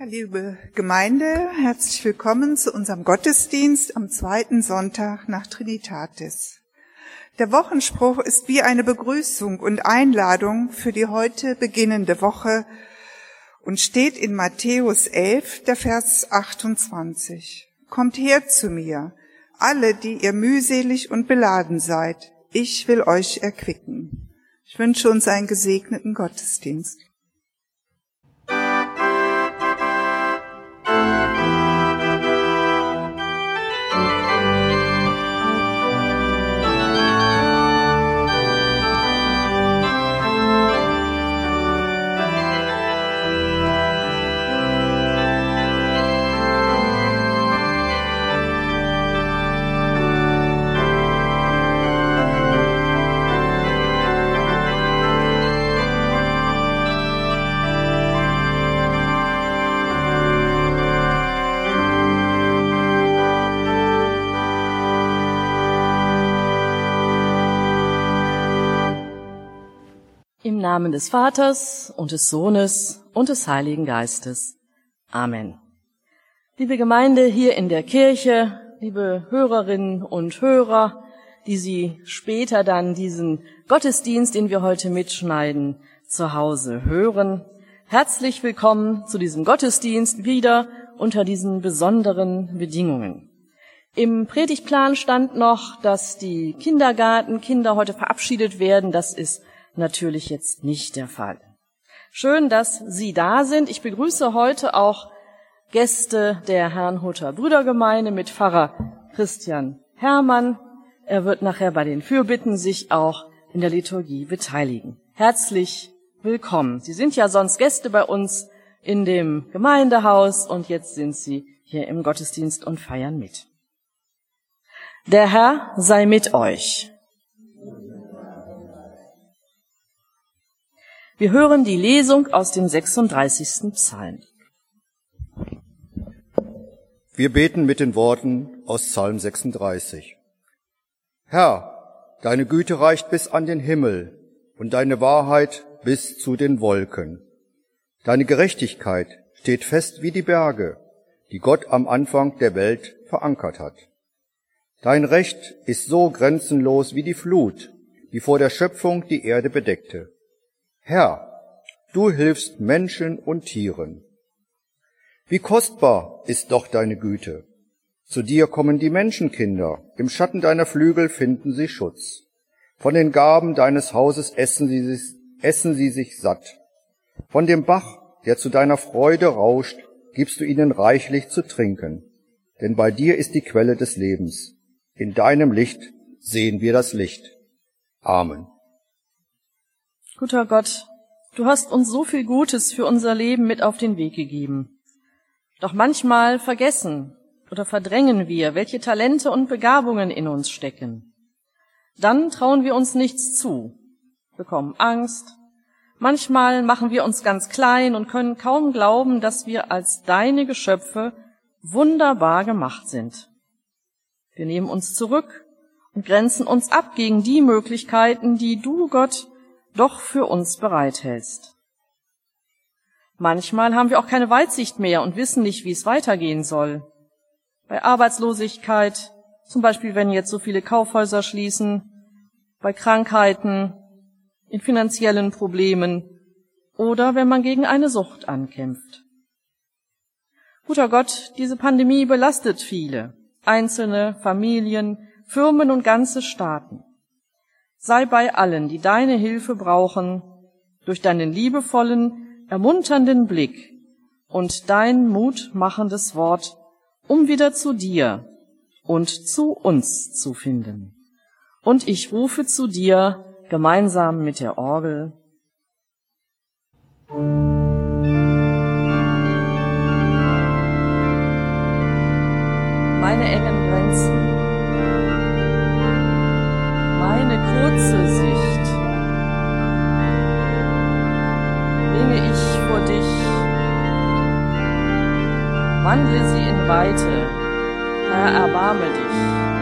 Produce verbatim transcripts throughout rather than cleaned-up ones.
Liebe Gemeinde, herzlich willkommen zu unserem Gottesdienst am zweiten Sonntag nach Trinitatis. Der Wochenspruch ist wie eine Begrüßung und Einladung für die heute beginnende Woche und steht in Matthäus elf, der Vers achtundzwanzig. Kommt her zu mir, alle, die ihr mühselig und beladen seid, ich will euch erquicken. Ich wünsche uns einen gesegneten Gottesdienst. Im Namen des Vaters und des Sohnes und des Heiligen Geistes. Amen. Liebe Gemeinde hier in der Kirche, liebe Hörerinnen und Hörer, die Sie später dann diesen Gottesdienst, den wir heute mitschneiden, zu Hause hören, herzlich willkommen zu diesem Gottesdienst wieder unter diesen besonderen Bedingungen. Im Predigtplan stand noch, dass die Kindergartenkinder heute verabschiedet werden. Das ist natürlich jetzt nicht der Fall. Schön, dass Sie da sind. Ich begrüße heute auch Gäste der Herrnhuter Brüdergemeinde mit Pfarrer Christian Hermann. Er wird nachher bei den Fürbitten sich auch in der Liturgie beteiligen. Herzlich willkommen. Sie sind ja sonst Gäste bei uns in dem Gemeindehaus und jetzt sind Sie hier im Gottesdienst und feiern mit. Der Herr sei mit euch. Wir hören die Lesung aus dem sechsunddreißigsten Psalm. Wir beten mit den Worten aus Psalm sechsunddreißig. Herr, deine Güte reicht bis an den Himmel und deine Wahrheit bis zu den Wolken. Deine Gerechtigkeit steht fest wie die Berge, die Gott am Anfang der Welt verankert hat. Dein Recht ist so grenzenlos wie die Flut, die vor der Schöpfung die Erde bedeckte. Herr, du hilfst Menschen und Tieren. Wie kostbar ist doch deine Güte. Zu dir kommen die Menschenkinder, im Schatten deiner Flügel finden sie Schutz. Von den Gaben deines Hauses essen sie sich, essen sie sich satt. Von dem Bach, der zu deiner Freude rauscht, gibst du ihnen reichlich zu trinken. Denn bei dir ist die Quelle des Lebens. In deinem Licht sehen wir das Licht. Amen. Guter Gott, du hast uns so viel Gutes für unser Leben mit auf den Weg gegeben. Doch manchmal vergessen oder verdrängen wir, welche Talente und Begabungen in uns stecken. Dann trauen wir uns nichts zu, bekommen Angst. Manchmal machen wir uns ganz klein und können kaum glauben, dass wir als deine Geschöpfe wunderbar gemacht sind. Wir nehmen uns zurück und grenzen uns ab gegen die Möglichkeiten, die du, Gott, doch für uns bereithältst. Manchmal haben wir auch keine Weitsicht mehr und wissen nicht, wie es weitergehen soll. Bei Arbeitslosigkeit, zum Beispiel wenn jetzt so viele Kaufhäuser schließen, bei Krankheiten, in finanziellen Problemen oder wenn man gegen eine Sucht ankämpft. Guter Gott, diese Pandemie belastet viele, Einzelne, Familien, Firmen und ganze Staaten. Sei bei allen, die deine Hilfe brauchen, durch deinen liebevollen, ermunternden Blick und dein mutmachendes Wort, um wieder zu dir und zu uns zu finden. Und ich rufe zu dir gemeinsam mit der Orgel. Meine engen Grenzen, meine kurze Sicht bringe ich vor dich, wandle sie in Weite, Herr, erbarme dich.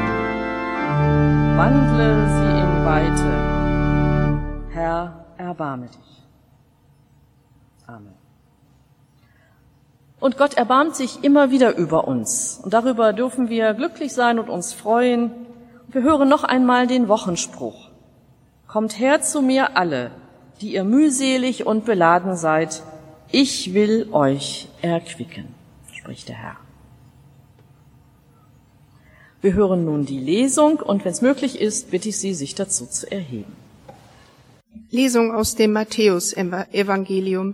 Wandle sie in Weite, Herr, erbarme dich. Amen. Und Gott erbarmt sich immer wieder über uns. Und darüber dürfen wir glücklich sein und uns freuen. Wir hören noch einmal den Wochenspruch. Kommt her zu mir alle, die ihr mühselig und beladen seid. Ich will euch erquicken, spricht der Herr. Wir hören nun die Lesung und wenn es möglich ist, bitte ich Sie, sich dazu zu erheben. Lesung aus dem Matthäus-Evangelium.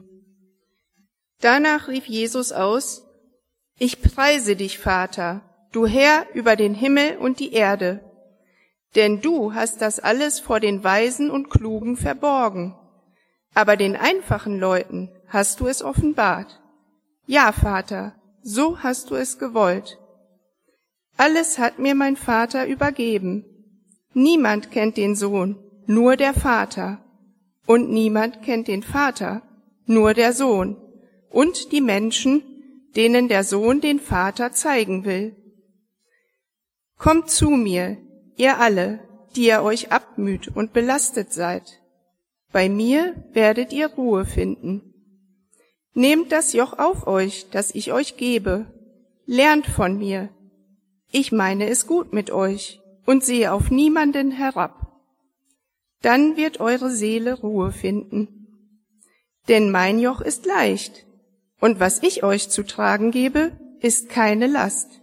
Danach rief Jesus aus: Ich preise dich, Vater, du Herr über den Himmel und die Erde, denn du hast das alles vor den Weisen und Klugen verborgen, aber den einfachen Leuten hast du es offenbart. Ja, Vater, so hast du es gewollt. Alles hat mir mein Vater übergeben. Niemand kennt den Sohn, nur der Vater, und niemand kennt den Vater, nur der Sohn, und die Menschen, denen der Sohn den Vater zeigen will. Kommt zu mir, ihr alle, die ihr euch abmüht und belastet seid. Bei mir werdet ihr Ruhe finden. Nehmt das Joch auf euch, das ich euch gebe. Lernt von mir. Ich meine es gut mit euch und sehe auf niemanden herab. Dann wird eure Seele Ruhe finden. Denn mein Joch ist leicht, und was ich euch zu tragen gebe, ist keine Last.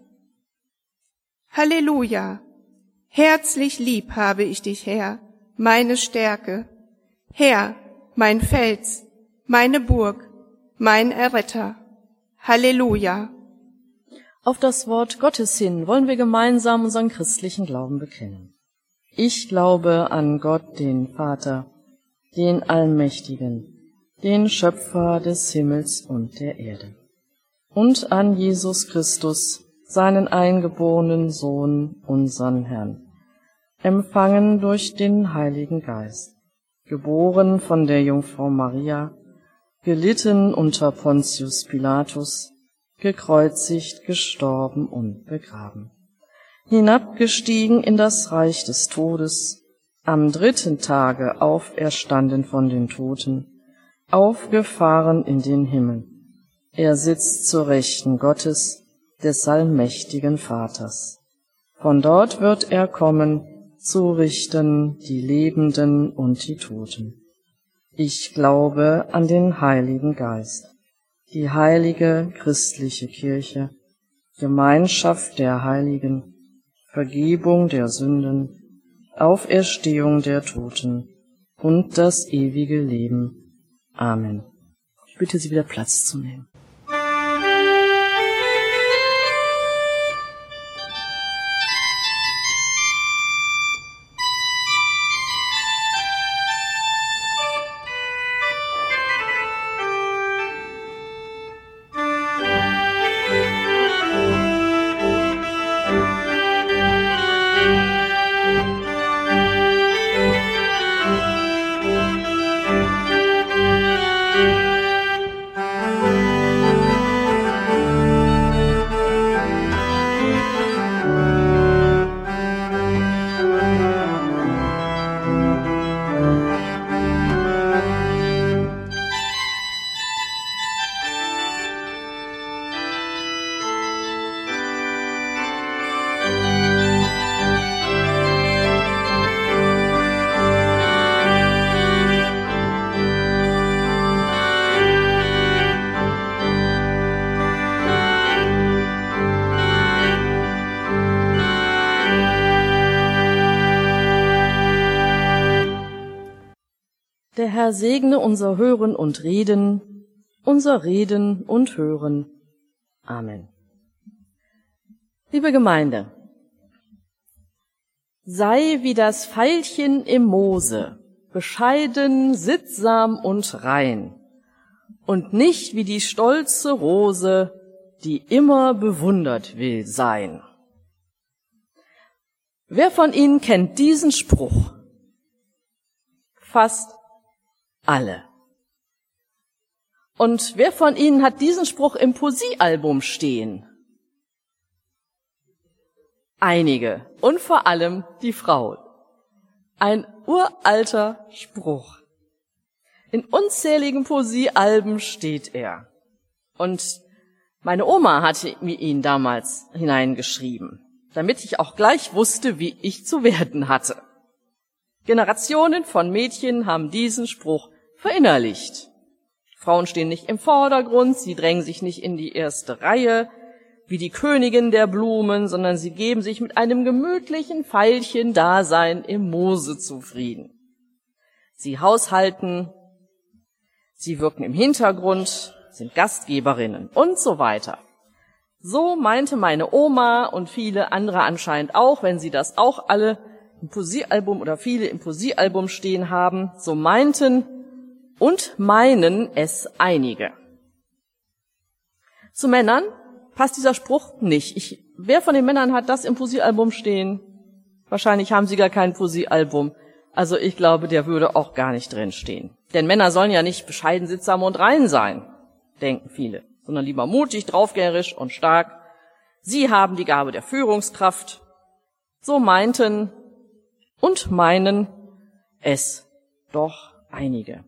Halleluja! Herzlich lieb habe ich dich, Herr, meine Stärke. Herr, mein Fels, meine Burg, mein Erretter. Halleluja! Auf das Wort Gottes hin wollen wir gemeinsam unseren christlichen Glauben bekennen. Ich glaube an Gott, den Vater, den Allmächtigen, den Schöpfer des Himmels und der Erde, und an Jesus Christus, seinen eingeborenen Sohn, unseren Herrn, empfangen durch den Heiligen Geist, geboren von der Jungfrau Maria, gelitten unter Pontius Pilatus, gekreuzigt, gestorben und begraben, hinabgestiegen in das Reich des Todes, am dritten Tage auferstanden von den Toten, aufgefahren in den Himmel. Er sitzt zur Rechten Gottes, des allmächtigen Vaters. Von dort wird er kommen, zu richten die Lebenden und die Toten. Ich glaube an den Heiligen Geist, die heilige christliche Kirche, Gemeinschaft der Heiligen, Vergebung der Sünden, Auferstehung der Toten und das ewige Leben. Amen. Ich bitte Sie wieder Platz zu nehmen. Der Herr segne unser Hören und Reden, unser Reden und Hören. Amen. Liebe Gemeinde, sei wie das Veilchen im Moose, bescheiden, sittsam und rein, und nicht wie die stolze Rose, die immer bewundert will sein. Wer von Ihnen kennt diesen Spruch? Fast alle. Und wer von Ihnen hat diesen Spruch im Poesiealbum stehen? Einige. Und vor allem die Frauen. Ein uralter Spruch. In unzähligen Poesiealben steht er. Und Meine Oma hatte mir ihn damals hineingeschrieben, damit ich auch gleich wusste, wie ich zu werden hatte. Generationen von Mädchen haben diesen Spruch verinnerlicht. Frauen stehen nicht im Vordergrund, sie drängen sich nicht in die erste Reihe, wie die Königin der Blumen, sondern sie geben sich mit einem gemütlichen Veilchen-Dasein im Moose zufrieden. Sie haushalten, sie wirken im Hintergrund, sind Gastgeberinnen und so weiter. So meinte meine Oma und viele andere anscheinend auch, wenn sie das auch alle im Poesiealbum oder viele im Poesiealbum stehen haben, so meinten und meinen es einige. Zu Männern passt dieser Spruch nicht. Ich, wer von den Männern hat das im Poesiealbum stehen? Wahrscheinlich haben sie gar kein Poesiealbum. Also ich glaube, der würde auch gar nicht drin stehen. Denn Männer sollen ja nicht bescheiden, sittsam und rein sein, denken viele, sondern lieber mutig, draufgängerisch und stark. Sie haben die Gabe der Führungskraft. So meinten und meinen es doch einige.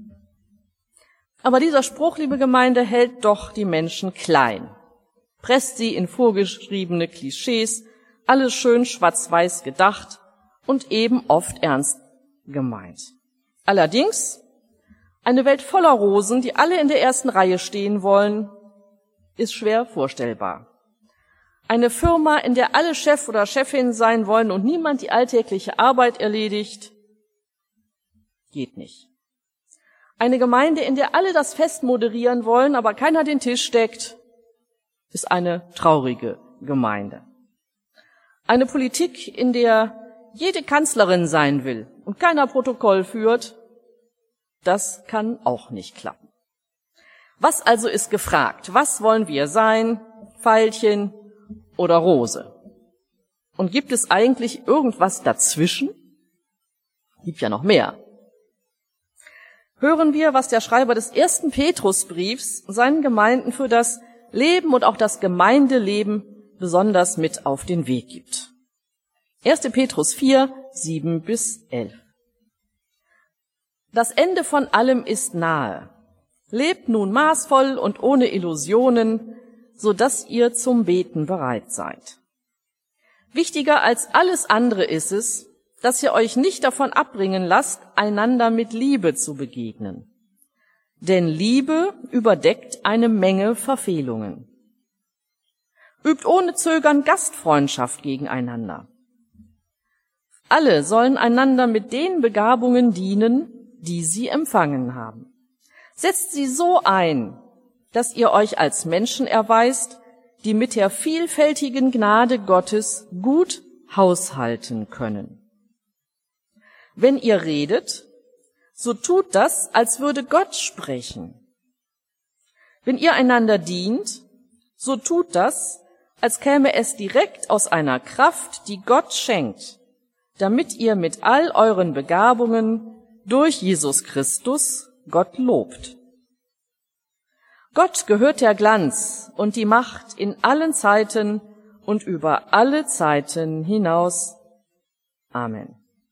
Aber dieser Spruch, liebe Gemeinde, hält doch die Menschen klein, presst sie in vorgeschriebene Klischees, alles schön schwarz-weiß gedacht und eben oft ernst gemeint. Allerdings, eine Welt voller Rosen, die alle in der ersten Reihe stehen wollen, ist schwer vorstellbar. Eine Firma, in der alle Chef oder Chefin sein wollen und niemand die alltägliche Arbeit erledigt, geht nicht. Eine Gemeinde, in der alle das Fest moderieren wollen, aber keiner den Tisch deckt, ist eine traurige Gemeinde. Eine Politik, in der jede Kanzlerin sein will und keiner Protokoll führt, das kann auch nicht klappen. Was also ist gefragt? Was wollen wir sein? Veilchen oder Rose? Und gibt es eigentlich irgendwas dazwischen? Gibt ja noch mehr. Hören wir, was der Schreiber des ersten Petrusbriefs seinen Gemeinden für das Leben und auch das Gemeindeleben besonders mit auf den Weg gibt. erster Petrus vier, sieben bis elf. Das Ende von allem ist nahe. Lebt nun maßvoll und ohne Illusionen, so dass ihr zum Beten bereit seid. Wichtiger als alles andere ist es, dass ihr euch nicht davon abbringen lasst, einander mit Liebe zu begegnen. Denn Liebe überdeckt eine Menge Verfehlungen. Übt ohne Zögern Gastfreundschaft gegeneinander. Alle sollen einander mit den Begabungen dienen, die sie empfangen haben. Setzt sie so ein, dass ihr euch als Menschen erweist, die mit der vielfältigen Gnade Gottes gut haushalten können. Wenn ihr redet, so tut das, als würde Gott sprechen. Wenn ihr einander dient, so tut das, als käme es direkt aus einer Kraft, die Gott schenkt, damit ihr mit all euren Begabungen durch Jesus Christus Gott lobt. Gott gehört der Glanz und die Macht in allen Zeiten und über alle Zeiten hinaus. Amen.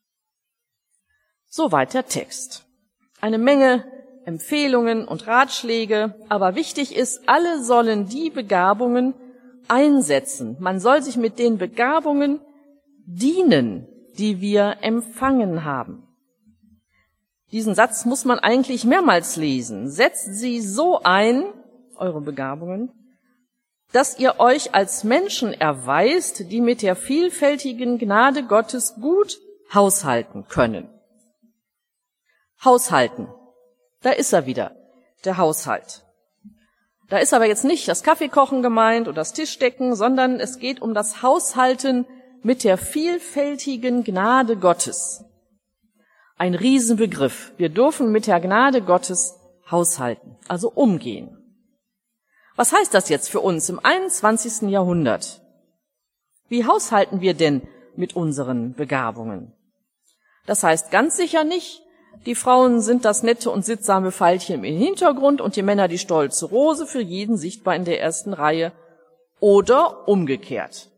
Soweit der Text. Eine Menge Empfehlungen und Ratschläge, aber wichtig ist, alle sollen die Begabungen einsetzen. Man soll sich mit den Begabungen dienen, die wir empfangen haben. Diesen Satz muss man eigentlich mehrmals lesen. Setzt sie so ein, eure Begabungen, dass ihr euch als Menschen erweist, die mit der vielfältigen Gnade Gottes gut haushalten können. Haushalten. Da ist er wieder, der Haushalt. Da ist aber jetzt nicht das Kaffeekochen gemeint oder das Tischdecken, sondern es geht um das Haushalten mit der vielfältigen Gnade Gottes. Ein Riesenbegriff. Wir dürfen mit der Gnade Gottes haushalten, also umgehen. Was heißt das jetzt für uns im einundzwanzigsten Jahrhundert? Wie haushalten wir denn mit unseren Begabungen? Das heißt ganz sicher nicht, die Frauen sind das nette und sittsame Veilchen im Hintergrund und die Männer die stolze Rose, für jeden sichtbar in der ersten Reihe oder umgekehrt.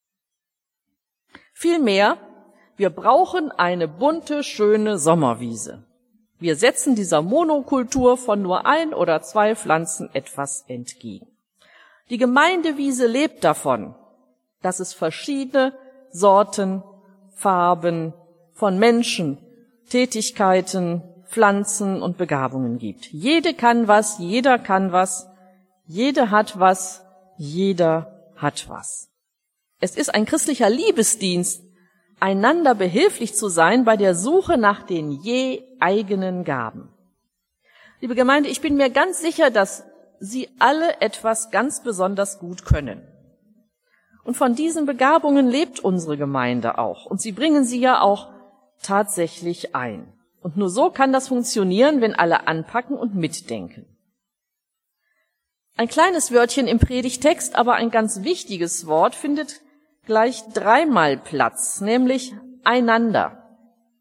Vielmehr, wir brauchen eine bunte, schöne Sommerwiese. Wir setzen dieser Monokultur von nur ein oder zwei Pflanzen etwas entgegen. Die Gemeindewiese lebt davon, dass es verschiedene Sorten, Farben von Menschen, Tätigkeiten, Pflanzen und Begabungen gibt. Jede kann was, jeder kann was, jede hat was, jeder hat was. Es ist ein christlicher Liebesdienst, einander behilflich zu sein bei der Suche nach den je eigenen Gaben. Liebe Gemeinde, ich bin mir ganz sicher, dass Sie alle etwas ganz besonders gut können. Und von diesen Begabungen lebt unsere Gemeinde auch. Und Sie bringen sie ja auch tatsächlich ein. Und nur so kann das funktionieren, wenn alle anpacken und mitdenken. Ein kleines Wörtchen im Predigtext, aber ein ganz wichtiges Wort findet gleich dreimal Platz, nämlich einander.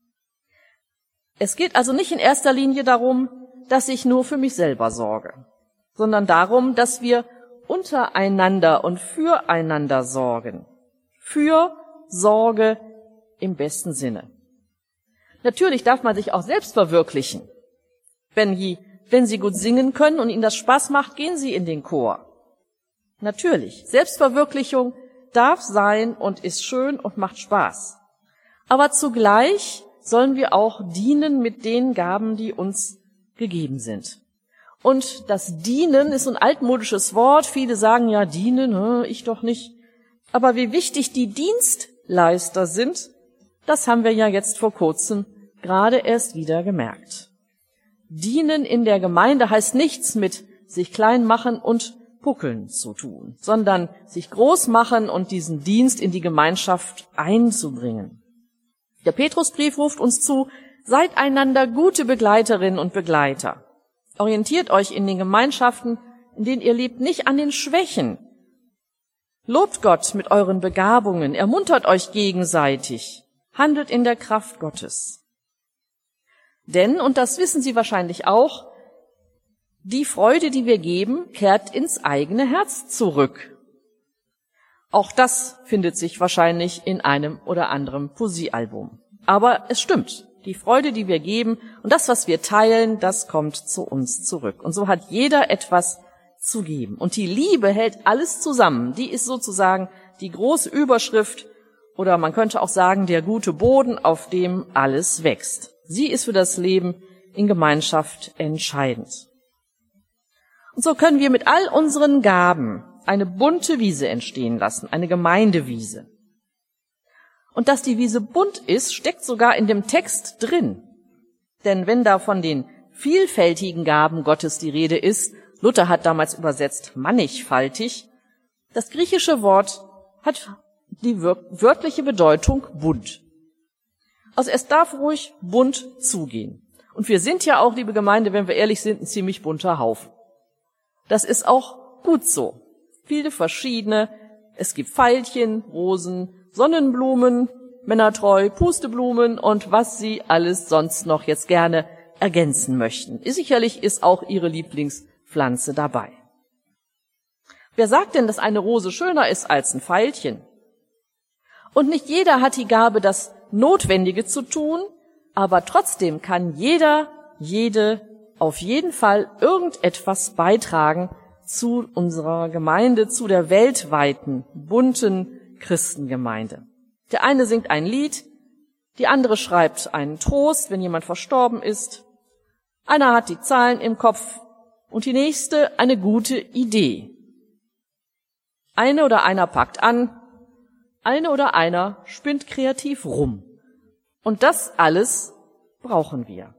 Es geht also nicht in erster Linie darum, dass ich nur für mich selber sorge, sondern darum, dass wir untereinander und füreinander sorgen. Für Sorge im besten Sinne. Natürlich darf man sich auch selbst verwirklichen. Wenn, die, wenn Sie gut singen können und Ihnen das Spaß macht, gehen Sie in den Chor. Natürlich, Selbstverwirklichung darf sein und ist schön und macht Spaß. Aber zugleich sollen wir auch dienen mit den Gaben, die uns gegeben sind. Und das Dienen ist ein altmodisches Wort. Viele sagen ja, dienen, ich doch nicht. Aber wie wichtig die Dienstleister sind, das haben wir ja jetzt vor kurzem gerade erst wieder gemerkt. Dienen in der Gemeinde heißt nichts mit sich klein machen und Puckeln zu tun, sondern sich groß machen und diesen Dienst in die Gemeinschaft einzubringen. Der Petrusbrief ruft uns zu, seid einander gute Begleiterinnen und Begleiter. Orientiert euch in den Gemeinschaften, in denen ihr lebt, nicht an den Schwächen. Lobt Gott mit euren Begabungen, ermuntert euch gegenseitig, handelt in der Kraft Gottes. Denn, und das wissen Sie wahrscheinlich auch, die Freude, die wir geben, kehrt ins eigene Herz zurück. Auch das findet sich wahrscheinlich in einem oder anderen Poesiealbum. Aber es stimmt. Die Freude, die wir geben und das, was wir teilen, das kommt zu uns zurück. Und so hat jeder etwas zu geben. Und die Liebe hält alles zusammen. Die ist sozusagen die große Überschrift oder man könnte auch sagen, der gute Boden, auf dem alles wächst. Sie ist für das Leben in Gemeinschaft entscheidend. Und so können wir mit all unseren Gaben eine bunte Wiese entstehen lassen, eine Gemeindewiese. Und dass die Wiese bunt ist, steckt sogar in dem Text drin. Denn wenn da von den vielfältigen Gaben Gottes die Rede ist, Luther hat damals übersetzt mannigfaltig, das griechische Wort hat die wörtliche Bedeutung bunt. Also es darf ruhig bunt zugehen. Und wir sind ja auch, liebe Gemeinde, wenn wir ehrlich sind, ein ziemlich bunter Haufen. Das ist auch gut so. Viele verschiedene, es gibt Veilchen, Rosen, Sonnenblumen, Männertreu, Pusteblumen und was Sie alles sonst noch jetzt gerne ergänzen möchten. Sicherlich ist auch Ihre Lieblingspflanze dabei. Wer sagt denn, dass eine Rose schöner ist als ein Veilchen? Und nicht jeder hat die Gabe, das Notwendige zu tun, aber trotzdem kann jeder, jede auf jeden Fall irgendetwas beitragen zu unserer Gemeinde, zu der weltweiten, bunten Christengemeinde. Der eine singt ein Lied, die andere schreibt einen Trost, wenn jemand verstorben ist. Einer hat die Zahlen im Kopf und die nächste eine gute Idee. Eine oder einer packt an, eine oder einer spinnt kreativ rum. Und das alles brauchen wir.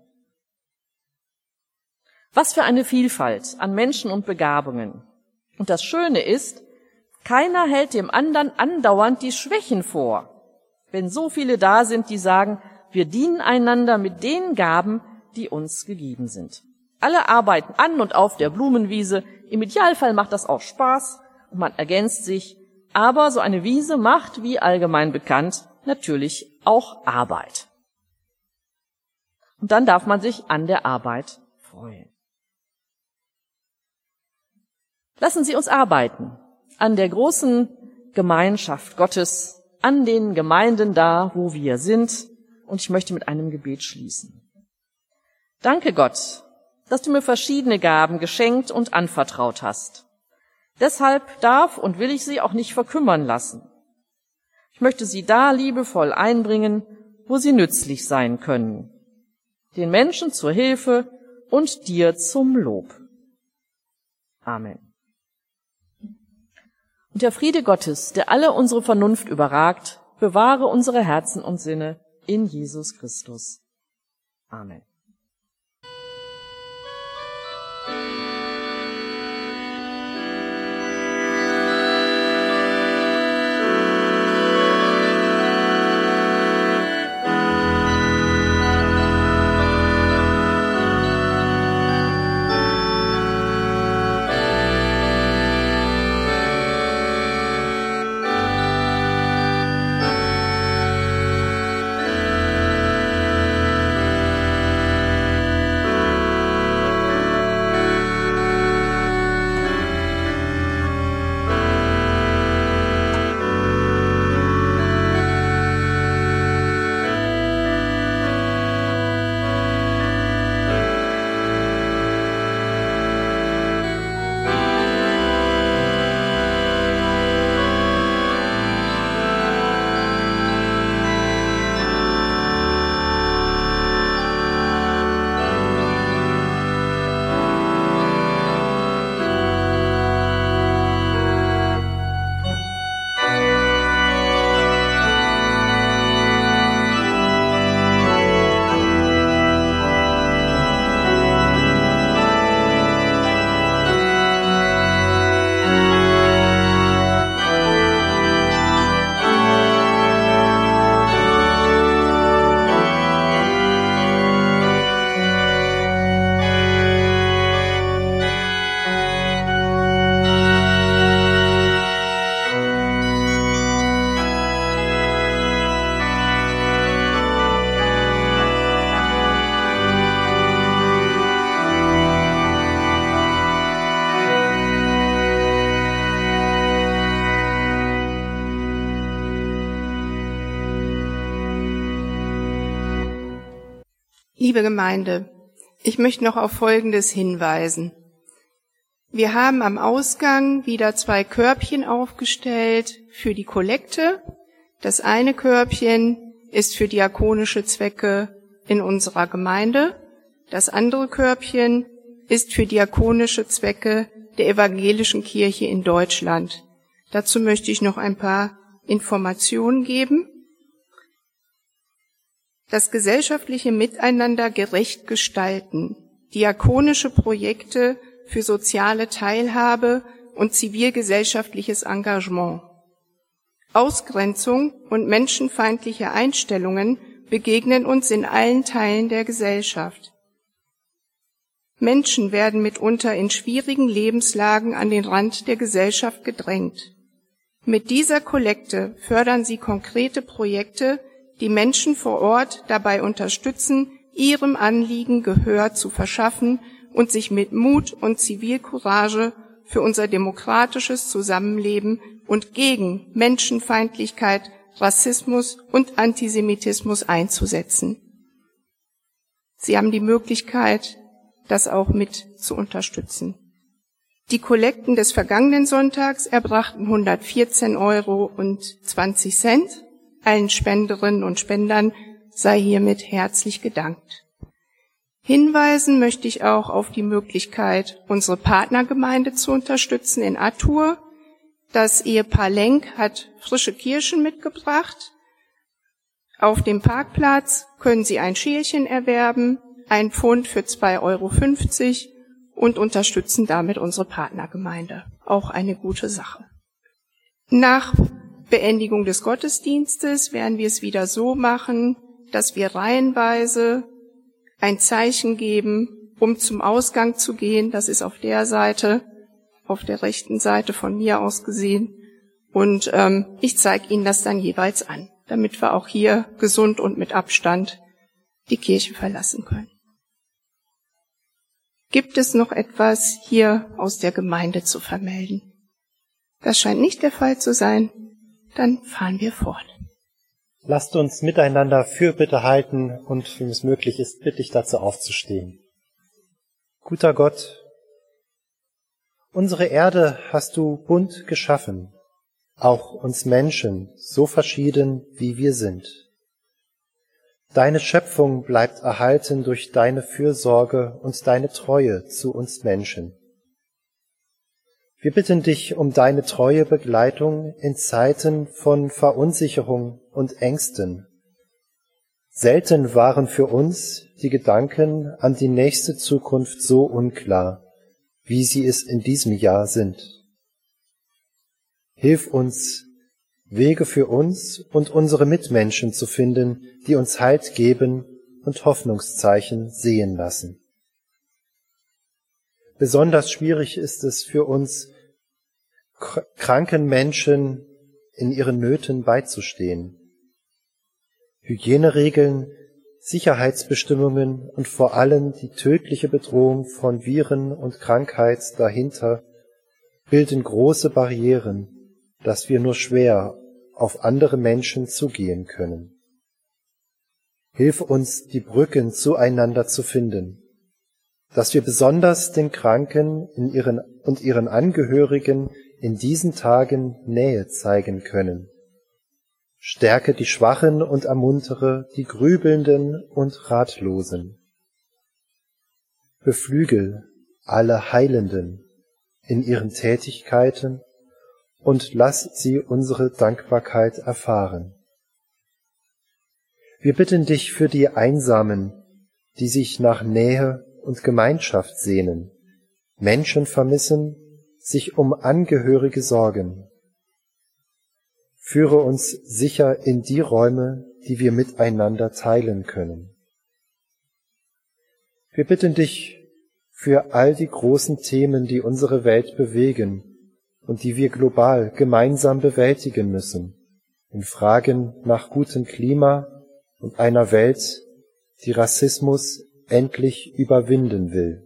Was für eine Vielfalt an Menschen und Begabungen. Und das Schöne ist, keiner hält dem anderen andauernd die Schwächen vor. Wenn so viele da sind, die sagen, wir dienen einander mit den Gaben, die uns gegeben sind. Alle arbeiten an und auf der Blumenwiese. Im Idealfall macht das auch Spaß und man ergänzt sich. Aber so eine Wiese macht, wie allgemein bekannt, natürlich auch Arbeit. Und dann darf man sich an der Arbeit freuen. Lassen Sie uns arbeiten an der großen Gemeinschaft Gottes, an den Gemeinden da, wo wir sind. Und ich möchte mit einem Gebet schließen. Danke Gott, dass du mir verschiedene Gaben geschenkt und anvertraut hast. Deshalb darf und will ich sie auch nicht verkümmern lassen. Ich möchte sie da liebevoll einbringen, wo sie nützlich sein können, den Menschen zur Hilfe und dir zum Lob. Amen. Und der Friede Gottes, der alle unsere Vernunft überragt, bewahre unsere Herzen und Sinne in Jesus Christus. Amen. Liebe Gemeinde, ich möchte noch auf Folgendes hinweisen. Wir haben am Ausgang wieder zwei Körbchen aufgestellt für die Kollekte. Das eine Körbchen ist für diakonische Zwecke in unserer Gemeinde. Das andere Körbchen ist für diakonische Zwecke der evangelischen Kirche in Deutschland. Dazu möchte ich noch ein paar Informationen geben. Das gesellschaftliche Miteinander gerecht gestalten, diakonische Projekte für soziale Teilhabe und zivilgesellschaftliches Engagement. Ausgrenzung und menschenfeindliche Einstellungen begegnen uns in allen Teilen der Gesellschaft. Menschen werden mitunter in schwierigen Lebenslagen an den Rand der Gesellschaft gedrängt. Mit dieser Kollekte fördern sie konkrete Projekte, die Menschen vor Ort dabei unterstützen, ihrem Anliegen Gehör zu verschaffen und sich mit Mut und Zivilcourage für unser demokratisches Zusammenleben und gegen Menschenfeindlichkeit, Rassismus und Antisemitismus einzusetzen. Sie haben die Möglichkeit, das auch mit zu unterstützen. Die Kollekten des vergangenen Sonntags erbrachten hundertvierzehn Euro und zwanzig Cent. Allen Spenderinnen und Spendern sei hiermit herzlich gedankt. Hinweisen möchte ich auch auf die Möglichkeit, unsere Partnergemeinde zu unterstützen in Attur. Das Ehepaar Lenk hat frische Kirschen mitgebracht. Auf dem Parkplatz können Sie ein Schälchen erwerben, ein Pfund für zwei Euro fünfzig und unterstützen damit unsere Partnergemeinde. Auch eine gute Sache. Nach Beendigung des Gottesdienstes werden wir es wieder so machen, dass wir reihenweise ein Zeichen geben, um zum Ausgang zu gehen. Das ist auf der Seite, auf der rechten Seite von mir aus gesehen. Und ähm, ich zeige Ihnen das dann jeweils an, damit wir auch hier gesund und mit Abstand die Kirche verlassen können. Gibt es noch etwas hier aus der Gemeinde zu vermelden? Das scheint nicht der Fall zu sein. Dann fahren wir fort. Lasst uns miteinander Fürbitte halten und, wenn es möglich ist, bitte ich dazu aufzustehen. Guter Gott, Unsere Erde hast du bunt geschaffen, auch uns Menschen, so verschieden wie wir sind. Deine Schöpfung bleibt erhalten durch deine Fürsorge und deine Treue zu uns Menschen. Wir bitten dich um deine treue Begleitung in Zeiten von Verunsicherung und Ängsten. Selten waren für uns die Gedanken an die nächste Zukunft so unklar, wie sie es in diesem Jahr sind. Hilf uns, Wege für uns und unsere Mitmenschen zu finden, die uns Halt geben und Hoffnungszeichen sehen lassen. Besonders schwierig ist es für uns, kranken Menschen in ihren Nöten beizustehen. Hygieneregeln, Sicherheitsbestimmungen und vor allem die tödliche Bedrohung von Viren und Krankheit dahinter bilden große Barrieren, dass wir nur schwer auf andere Menschen zugehen können. Hilf uns, die Brücken zueinander zu finden, dass wir besonders den Kranken in ihren, und ihren Angehörigen in diesen Tagen Nähe zeigen können. Stärke die Schwachen und ermuntere die Grübelnden und Ratlosen. Beflügel alle Heilenden in ihren Tätigkeiten und lass sie unsere Dankbarkeit erfahren. Wir bitten dich für die Einsamen, die sich nach Nähe und Gemeinschaft sehnen, Menschen vermissen, sich um Angehörige sorgen. Führe uns sicher in die Räume, die wir miteinander teilen können. Wir bitten dich für all die großen Themen, die unsere Welt bewegen und die wir global gemeinsam bewältigen müssen, in Fragen nach gutem Klima und einer Welt, die Rassismus endlich überwinden will.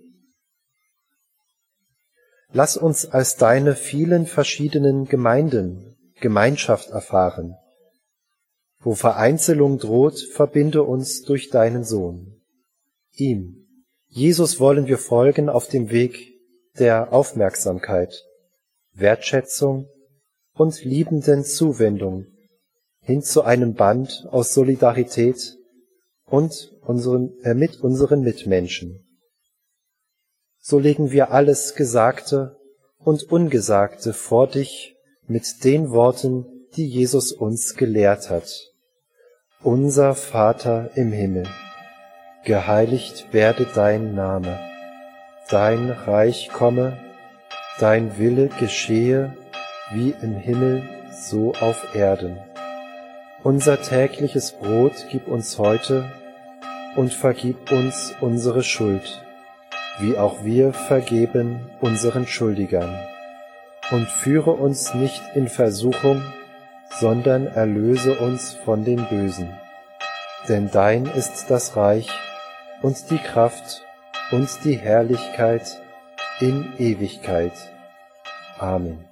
Lass uns als deine vielen verschiedenen Gemeinden Gemeinschaft erfahren. Wo Vereinzelung droht, verbinde uns durch deinen Sohn. Ihm, Jesus, wollen wir folgen auf dem Weg der Aufmerksamkeit, Wertschätzung und liebenden Zuwendung hin zu einem Band aus Solidarität und unseren, äh, mit unseren Mitmenschen. So legen wir alles Gesagte und Ungesagte vor dich mit den Worten, die Jesus uns gelehrt hat. Unser Vater im Himmel, geheiligt werde dein Name, dein Reich komme, dein Wille geschehe, wie im Himmel, so auf Erden. Unser tägliches Brot gib uns heute und vergib uns unsere Schuld, wie auch wir vergeben unseren Schuldigern. Und führe uns nicht in Versuchung, sondern erlöse uns von dem Bösen. Denn dein ist das Reich und die Kraft und die Herrlichkeit in Ewigkeit. Amen.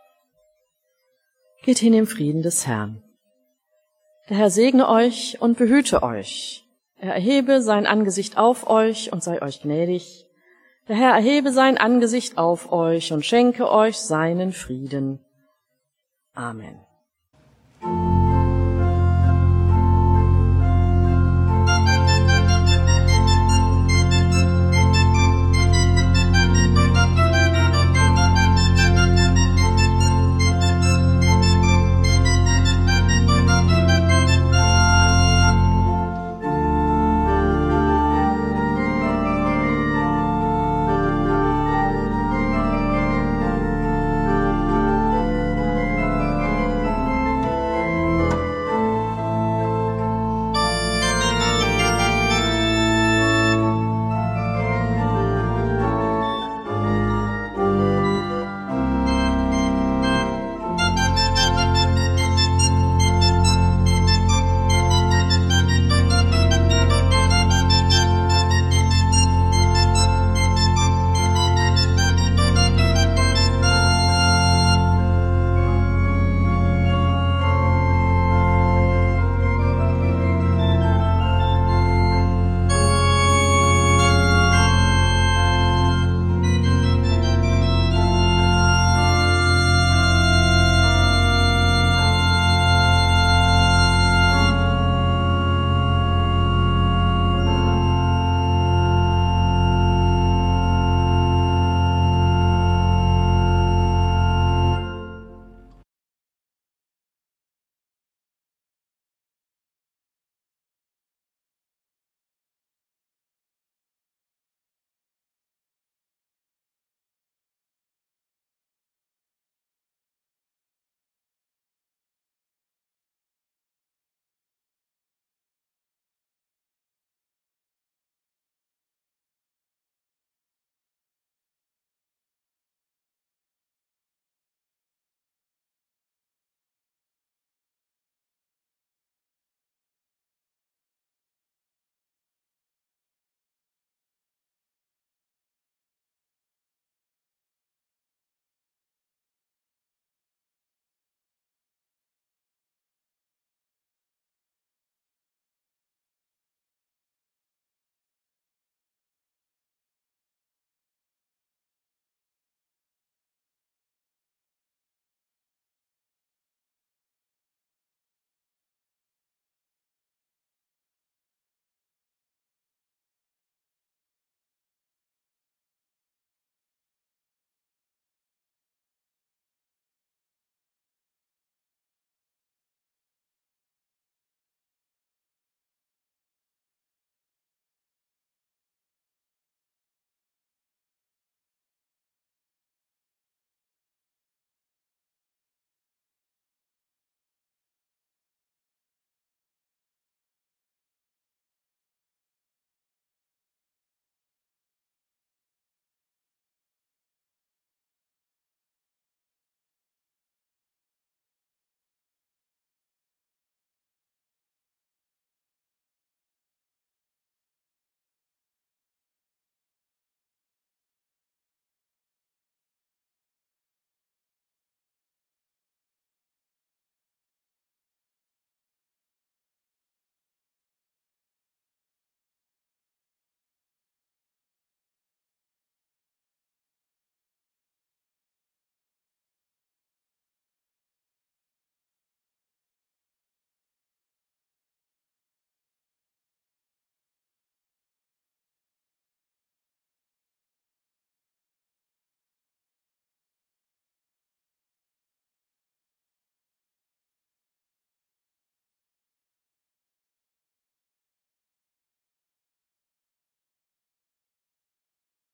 Geht hin im Frieden des Herrn. Der Herr segne euch und behüte euch. Er erhebe sein Angesicht auf euch und sei euch gnädig. Der Herr erhebe sein Angesicht auf euch und schenke euch seinen Frieden. Amen.